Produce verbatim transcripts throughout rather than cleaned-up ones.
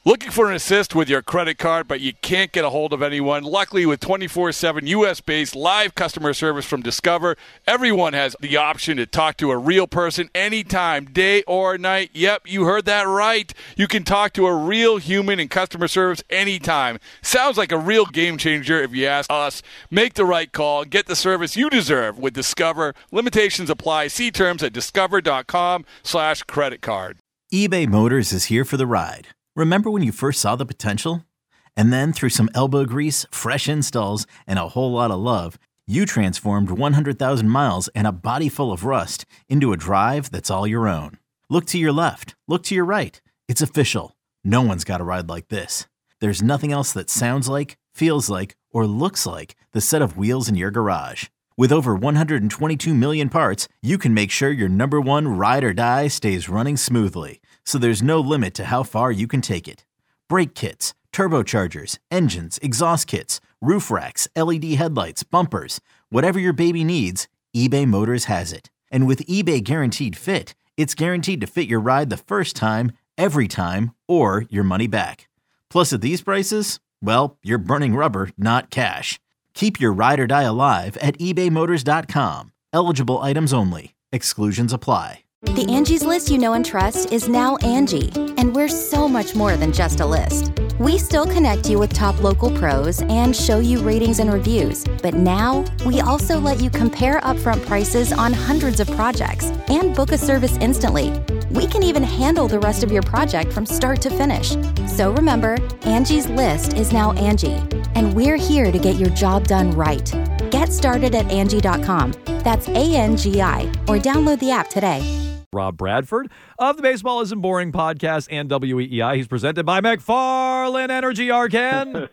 Looking for an assist with your credit card, but you can't get a hold of anyone? Luckily, with twenty-four seven U S-based live customer service from Discover, everyone has the option to talk to a real person anytime, day or night. Yep, you heard that right. You can talk to a real human in customer service anytime. Sounds like a real game changer if you ask us. Make the right call and get the service you deserve with Discover. Limitations apply. See terms at discover.com slash credit card. eBay Motors is here for the ride. Remember when you first saw the potential? And then through some elbow grease, fresh installs, and a whole lot of love, you transformed one hundred thousand miles and a body full of rust into a drive that's all your own. Look to your left. Look to your right. It's official. No one's got a ride like this. There's nothing else that sounds like, feels like, or looks like the set of wheels in your garage. With over one hundred twenty-two million parts, you can make sure your number one ride or die stays running smoothly. So there's no limit to how far you can take it. Brake kits, turbochargers, engines, exhaust kits, roof racks, L E D headlights, bumpers, whatever your baby needs, eBay Motors has it. And with eBay Guaranteed Fit, it's guaranteed to fit your ride the first time, every time, or your money back. Plus at these prices, well, you're burning rubber, not cash. Keep your ride or die alive at ebay motors dot com. Eligible items only. Exclusions apply. The Angie's List you know and trust is now Angie, and we're so much more than just a list. We still connect you with top local pros and show you ratings and reviews, but now we also let you compare upfront prices on hundreds of projects and book a service instantly. We can even handle the rest of your project from start to finish. So remember, Angie's List is now Angie, and we're here to get your job done right. Get started at Angie dot com. That's A N G I, or download the app today. Rob Bradford of the Baseball Isn't Boring podcast and W E E I. He's presented by McFarland Energy, Arcan.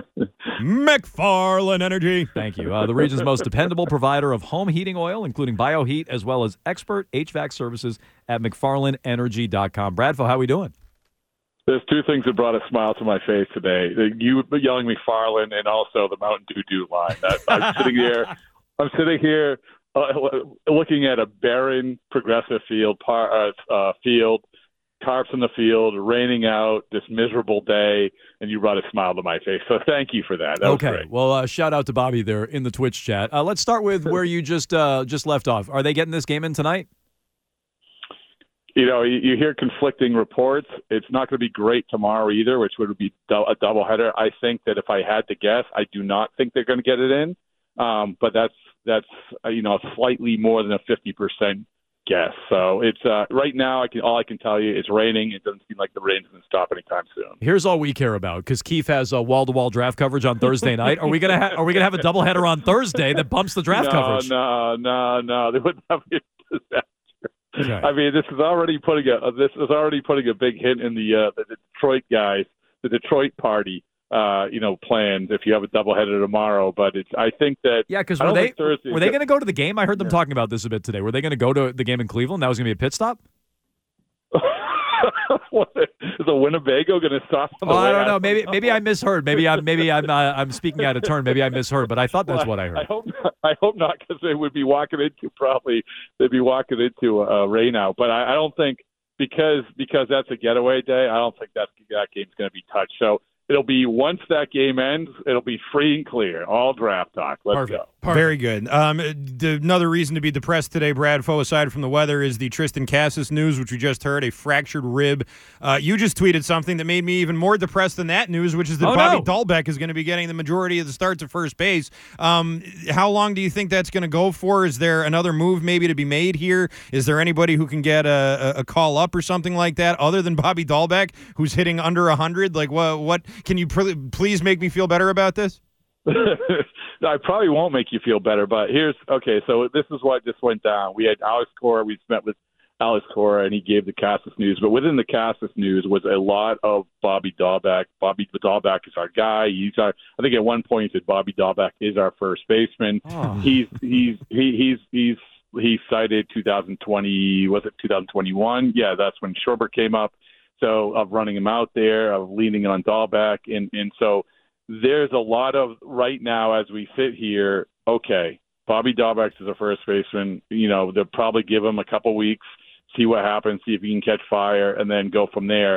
McFarland Energy. Thank you. Uh, the region's most dependable provider of home heating oil, including BioHeat, as well as expert H V A C services at McFarland Energy dot com. Bradford, how are we doing? There's two things that brought a smile to my face today. You yelling McFarland and also the Mountain Dew Dew line. I'm sitting here. I'm sitting here. Uh, looking at a barren Progressive field, par, uh, uh, field, tarps in the field, raining out, this miserable day, and you brought a smile to my face. So thank you for that. That okay. was great. Well, uh, shout out to Bobby there in the Twitch chat. Uh, let's start with where you just uh, just left off. Are they getting this game in tonight? You know, you, you hear conflicting reports. It's not going to be great tomorrow either, which would be a doubleheader. I think that if I had to guess, I do not think they're going to get it in. Um, but that's that's uh, you know slightly more than a fifty percent guess. So it's uh, right now. I can all I can tell you it's raining. It doesn't seem like the rain's going to stop anytime soon. Here's all we care about because Keith has a wall-to-wall draft coverage on Thursday night. Are we gonna ha- are we gonna have a doubleheader on Thursday that bumps the draft no, coverage? No, no, no. They wouldn't have a disaster. Okay. I mean, this is already putting a this is already putting a big hit in the uh, the Detroit guys, the Detroit party. Uh, you know, plans if you have a doubleheader tomorrow, but it's. I think that yeah, because were they Thursday, were they going to go to the game? I heard them yeah. talking about this a bit today. Were they going to go to the game in Cleveland? That was going to be a pit stop. What, is a Winnebago going to stop? On the well, way I don't out? know. Maybe maybe I misheard. Maybe I'm maybe I'm uh, I'm speaking out of turn. Maybe I misheard, but I thought that's well, what I heard. I hope not, I hope not, because they would be walking into probably they'd be walking into a, a rain out. But I, I don't think because because that's a getaway day. I don't think that that game's going to be touched. So. It'll be once that game ends, it'll be free and clear. All draft talk. Let's Perfect. go. Perfect. Very good. Um, the, another reason to be depressed today, Bradfo, aside from the weather, is the Tristan Cassis news, which we just heard, a fractured rib. Uh, you just tweeted something that made me even more depressed than that news, which is that oh, Bobby no. Dahlbeck is going to be getting the majority of the starts at first base. Um, how long do you think that's going to go for? Is there another move maybe to be made here? Is there anybody who can get a, a call up or something like that other than Bobby Dahlbeck, who's hitting under one hundred? Like, what, what can you pr- please make me feel better about this? I probably won't make you feel better, but here's okay. So this is what just went down. We had Alex Cora. We met with Alex Cora, and he gave the Cassis news. But within the Cassis news was a lot of Bobby Dahlbeck. Bobby Dahlbeck is our guy. He's our. I think at one point he said Bobby Dahlbeck is our first baseman. Oh. He's he's he, he's he's he cited two thousand twenty. Was it two thousand twenty-one? Yeah, that's when Sherbert came up. So of running him out there, of leaning on Dahlbeck, and and so. There's a lot of right now as we sit here. Okay, Bobby Dahlbeck is the first baseman. You know, they'll probably give him a couple weeks, see what happens, see if he can catch fire, and then go from there.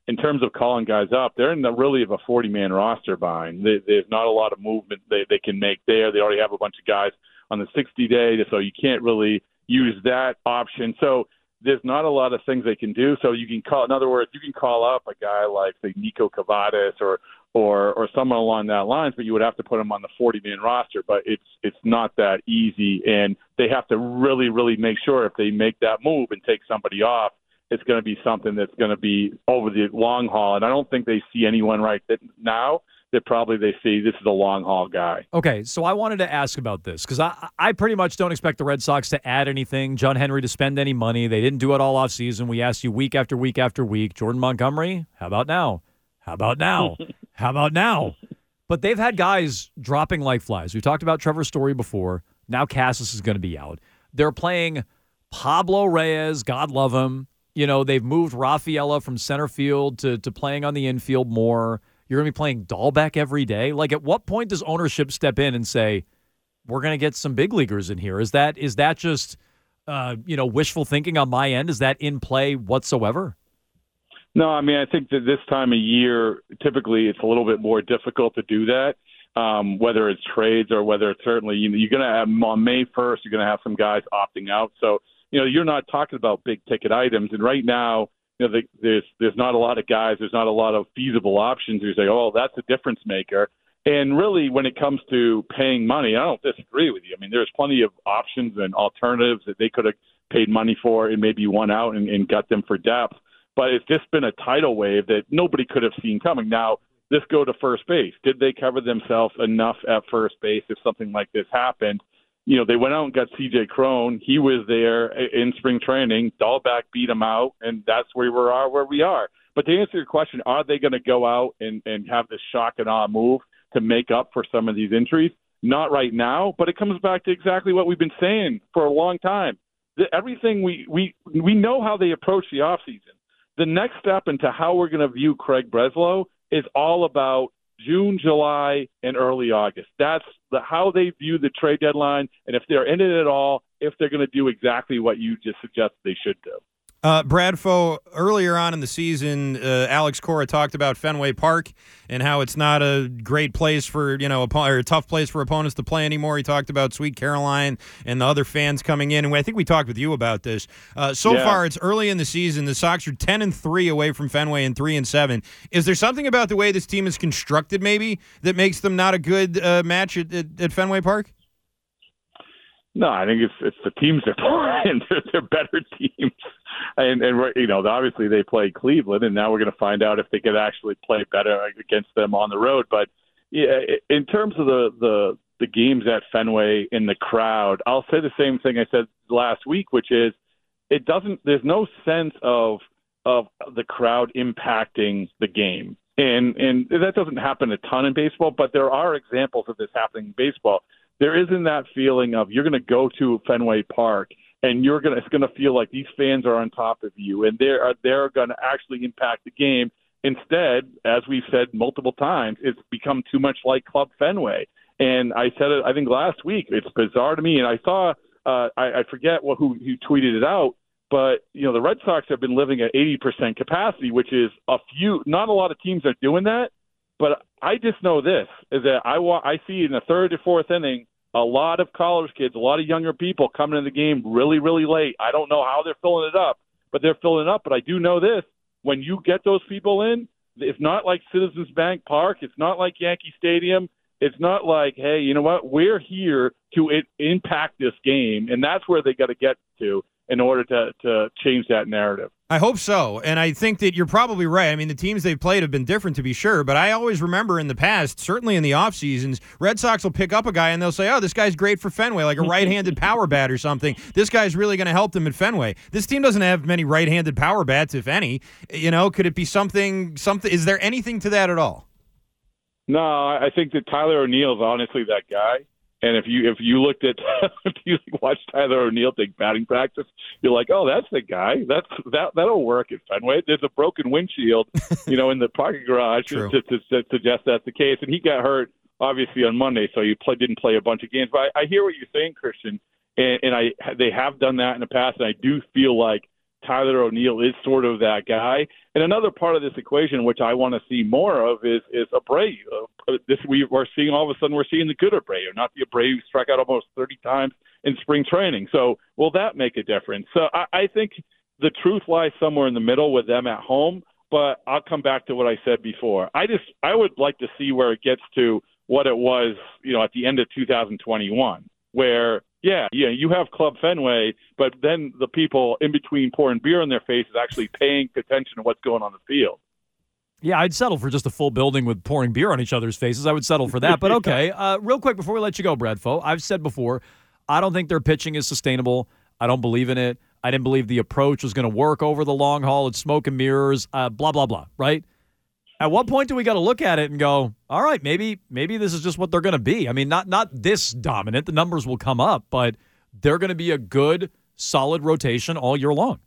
in terms of calling guys up, they're in the really of a forty-man roster bind. They, there's not a lot of movement they, they can make there. They already have a bunch of guys on the sixty-day, so you can't really use that option. So there's not a lot of things they can do. So you can call, in other words, you can call up a guy like, say, Nico Cavadas or or or someone along that lines, but you would have to put him on the forty-man roster. But it's it's not that easy, and they have to really, really make sure if they make that move and take somebody off, it's going to be something that's going to be over the long haul. And I don't think they see anyone right now that probably they see this is a long haul guy. Okay, so I wanted to ask about this because I, I pretty much don't expect the Red Sox to add anything, John Henry to spend any money. They didn't do it all off season. We asked you week after week after week. Jordan Montgomery, how about now? How about now? How about now? But they've had guys dropping like flies. We talked about Trevor Story before. Now Cassis is going to be out. They're playing Pablo Reyes, God love him. You know, they've moved Rafaela from center field to, to playing on the infield more. You're going to be playing Dahlbeck every day. Like, at what point does ownership step in and say, we're going to get some big leaguers in here? Is that is that just, uh, you know, wishful thinking on my end? Is that in play whatsoever? No, I mean, I think that this time of year, typically it's a little bit more difficult to do that, um, whether it's trades or whether it's certainly, you know, you're going to have on May first, you're going to have some guys opting out. So, you know, you're not talking about big ticket items. And right now, you know, the, there's there's not a lot of guys, there's not a lot of feasible options. You say, oh, that's a difference maker. And really, when it comes to paying money, I don't disagree with you. I mean, there's plenty of options and alternatives that they could have paid money for and maybe won out and, and got them for depth. But it's just been a tidal wave that nobody could have seen coming. Now, let's go to first base. Did they cover themselves enough at first base if something like this happened? You know, they went out and got C J Cron. He was there in spring training. Dahlbeck beat him out, and that's where we are where we are. But to answer your question, are they going to go out and, and have this shock and awe move to make up for some of these injuries? Not right now, but it comes back to exactly what we've been saying for a long time. The, everything we, we, we know how they approach the offseason. The next step into how we're going to view Craig Breslow is all about June, July, and early August. That's the, how they view the trade deadline, and if they're in it at all, if they're going to do exactly what you just suggested they should do. Uh, Bradfo, earlier on in the season, uh, Alex Cora talked about Fenway Park and how it's not a great place for, you know, a, or a tough place for opponents to play anymore. He talked about Sweet Caroline and the other fans coming in, and I think we talked with you about this. Uh, so yeah. far, it's early in the season. The Sox are ten and three away from Fenway and three and seven. Is there something about the way this team is constructed, maybe, that makes them not a good uh, match at, at, at Fenway Park? No, I think it's it's the teams they're playing. They're, they're better teams. And, and you know, obviously they play Cleveland, and now we're going to find out if they could actually play better against them on the road. But yeah, in terms of the, the, the games at Fenway in the crowd, I'll say the same thing I said last week, which is it doesn't. There's no sense of of the crowd impacting the game, and and that doesn't happen a ton in baseball. But there are examples of this happening in baseball. There isn't that feeling of you're going to go to Fenway Park and you're going to, it's going to feel like these fans are on top of you and they're, they're going to actually impact the game. Instead, as we've said multiple times, it's become too much like Club Fenway. And I said it, I think last week, it's bizarre to me. And I saw, uh, I, I forget what, who, who tweeted it out, but, you know, the Red Sox have been living at eighty percent capacity, which is a few, not a lot of teams are doing that. But I just know this, is that I, wa- I see in the third or fourth inning, a lot of college kids, a lot of younger people coming in the game really, really late. I don't know how they're filling it up, but they're filling it up. But I do know this, when you get those people in, it's not like Citizens Bank Park. It's not like Yankee Stadium. It's not like, hey, you know what, we're here to it, impact this game. And that's where they got to get to in order to, to change that narrative. I hope so, and I think that you're probably right. I mean, the teams they've played have been different, to be sure, but I always remember in the past, certainly in the off seasons, Red Sox will pick up a guy and they'll say, oh, this guy's great for Fenway, like a right-handed power bat or something. This guy's really going to help them at Fenway. This team doesn't have many right-handed power bats, if any. You know, could it be something, something? Is there anything to that at all? No, I think that Tyler O'Neill is honestly that guy. And if you if you looked at if you watched Tyler O'Neill take batting practice, you're like, oh, that's the guy. That's that that'll work at Fenway. There's a broken windshield, you know, in the parking garage to, to, to suggest that's the case. And he got hurt obviously on Monday, so he play, didn't play a bunch of games. But I, I hear what you're saying, Christian, and, and I they have done that in the past, and I do feel like Tyler O'Neill is sort of that guy. And another part of this equation, which I want to see more of, is is Abreu. Uh, this we are seeing all of a sudden we're seeing the good Abreu, not the Abreu who struck out almost thirty times in spring training. So will that make a difference? So I, I think the truth lies somewhere in the middle with them at home. But I'll come back to what I said before. I just I would like to see where it gets to what it was, you know, at the end of two thousand twenty-one, where yeah, yeah, you have Club Fenway, but then the people in between pouring beer in their faces actually paying attention to what's going on the field. Yeah, I'd settle for just a full building with pouring beer on each other's faces. I would settle for that. But okay, uh, real quick before we let you go, Bradfo, I've said before, I don't think their pitching is sustainable. I don't believe in it. I didn't believe the approach was going to work over the long haul. It's smoke and mirrors, uh, blah, blah, blah, right? At what point do we got to look at it and go, all right, maybe maybe this is just what they're going to be? I mean, not not this dominant. The numbers will come up, but they're going to be a good, solid rotation all year long.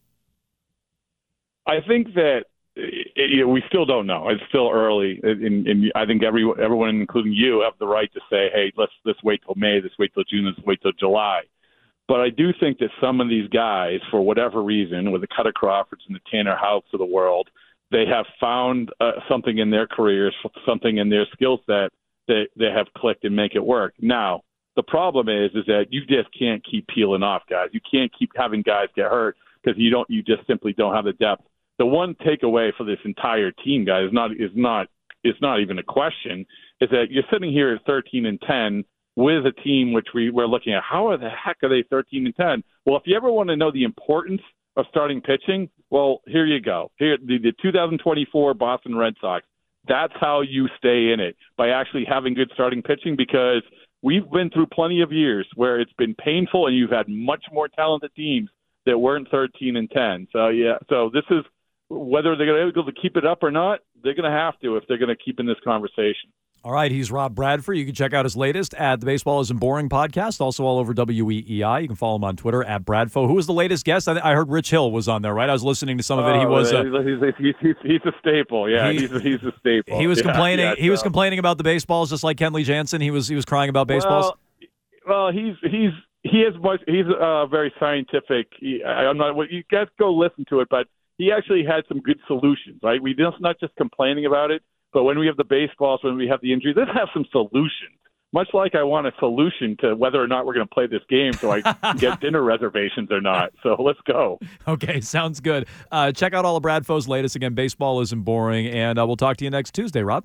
I think that it, it, we still don't know. It's still early, and, and I think every, everyone, including you, have the right to say, hey, let's let's wait till May, let's wait till June, let's wait till July. But I do think that some of these guys, for whatever reason, with the Cutter Crawfords and the Tanner Houts of the world, they have found uh, something in their careers, something in their skill set that they have clicked and make it work. Now, the problem is, is that you just can't keep peeling off guys. You can't keep having guys get hurt because you don't, you just simply don't have the depth. The one takeaway for this entire team, guys, is not, is not, is not even a question, is that you're sitting here at thirteen and ten with a team which we, we're looking at. How the heck are they thirteen and ten? Well, if you ever want to know the importance of starting pitching, well, here you go. Here, the, the two thousand twenty-four Boston Red Sox, that's how you stay in it, by actually having good starting pitching, because we've been through plenty of years where it's been painful and you've had much more talented teams that weren't thirteen and ten. So, yeah, so this is whether they're going to be able to keep it up or not, they're going to have to if they're going to keep in this conversation. All right, he's Rob Bradford. You can check out his latest at the Baseball Isn't Boring podcast, also all over W E E I. You can follow him on Twitter at Bradfo. Who was the latest guest? I, I heard Rich Hill was on there, right? I was listening to some of it. He was uh, he's, he's, he's, he's a staple. Yeah, he, he's, a, he's a staple. He was yeah, complaining. Yeah, he was complaining about the baseballs, just like Kenley Jansen. He was he was crying about baseballs. Well, well he's he's he is much. He's uh, very scientific. He, I, I'm not. You guys go listen to it, but he actually had some good solutions. Right? We just not just complaining about it. But when we have the baseballs, when we have the injuries, let's have some solutions. Much like I want a solution to whether or not we're going to play this game so I can get dinner reservations or not. So let's go. Okay, sounds good. Uh, check out all of Bradfo's latest. Again, Baseball Isn't Boring. And uh, we'll talk to you next Tuesday, Rob.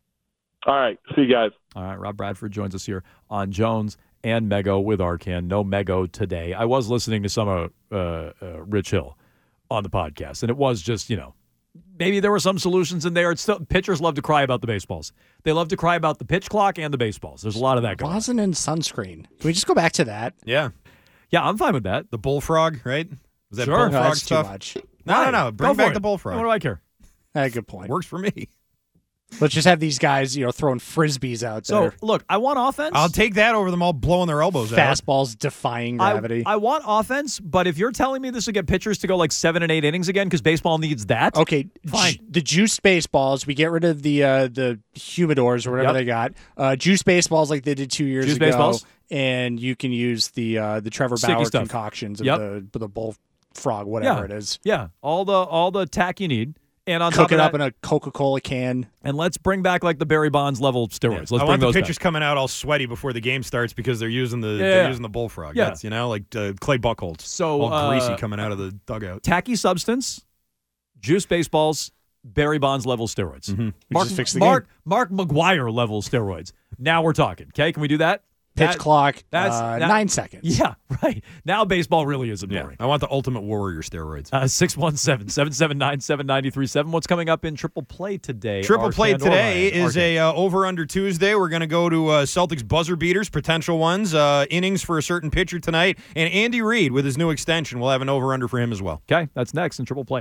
All right. See you guys. All right. Rob Bradford joins us here on Jones and Mego with Arcand. No Mego today. I was listening to some of uh, uh, Rich Hill on the podcast, and it was just, you know, maybe there were some solutions in there. It's still, pitchers love to cry about the baseballs. They love to cry about the pitch clock and the baseballs. There's a lot of that going on. Wasn't in sunscreen. Can we just go back to that? Yeah. Yeah, I'm fine with that. The bullfrog, right? Was that Sure. bullfrog No, that's stuff? too much. No, Why? no, no. Bring Go for back it. the bullfrog. What do I care? Ah, good point. Works for me. Let's just have these guys, you know, throwing frisbees out So, there. look, I want offense. I'll take that over them all blowing their elbows out. Fastballs defying gravity. I, I want offense, but if you're telling me this will get pitchers to go like seven and eight innings again because baseball needs that, Okay, Fine. ju- the juiced baseballs. We get rid of the uh, the humidors or whatever Yep. they got. Uh, juiced baseballs like they did two years Juiced ago. baseballs. And you can use the uh, the Trevor Sticky Bauer stuff. concoctions of Yep. the the bullfrog, whatever Yeah. it is. yeah, all the all the tack you need, and on Cook top it of up that, in a Coca-Cola can. and let's bring back like the Barry Bonds level steroids. Let's I bring want the those pitchers back. coming out all sweaty before the game starts because they're using the Yeah, they're yeah. using the bullfrog. Yeah. That's, you know, like uh, Clay Buchholz. So, all uh, greasy coming out of the dugout. Tacky substance, juice baseballs, Barry Bonds level steroids. Mm-hmm. Mark, just fix the Mark, Mark McGuire level steroids. Now we're talking. Okay, can we do that? Pitch That- clock, that's- uh, that- nine seconds. Yeah, right. Now baseball really isn't Yeah, boring. I want the Ultimate Warrior steroids. Uh, six one seven, seven seven nine, seven nine three seven. What's coming up in Triple Play today? Triple play Arcand or today Ryan? is Arcand. a uh, over under Tuesday. We're going to go to uh, Celtics buzzer beaters, potential ones, uh, innings for a certain pitcher tonight, and Andy Reid with his new extension. We'll have an over under for him as well. Okay, that's next in Triple Play.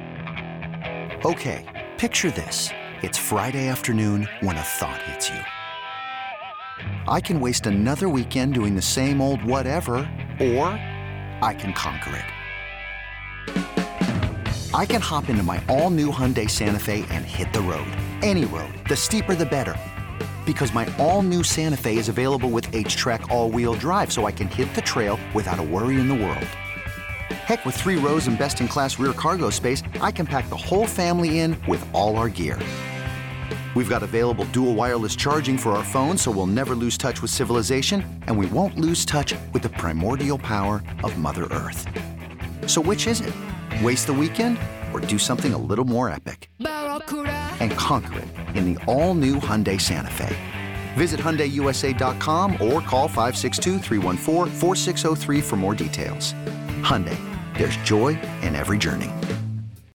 Okay, picture this. It's Friday afternoon when a thought hits you. I can waste another weekend doing the same old whatever, or I can conquer it. I can hop into my all-new Hyundai Santa Fe and hit the road. Any road. The steeper, the better. Because my all-new Santa Fe is available with H-Track all-wheel drive, so I can hit the trail without a worry in the world. Heck, with three rows and best-in-class rear cargo space, I can pack the whole family in with all our gear. We've got available dual wireless charging for our phones, so we'll never lose touch with civilization, and we won't lose touch with the primordial power of Mother Earth. So which is it? Waste the weekend or do something a little more epic? And conquer it in the all-new Hyundai Santa Fe. Visit Hyundai U S A dot com or call five six two, three one four, four six zero three for more details. Hyundai, there's joy in every journey.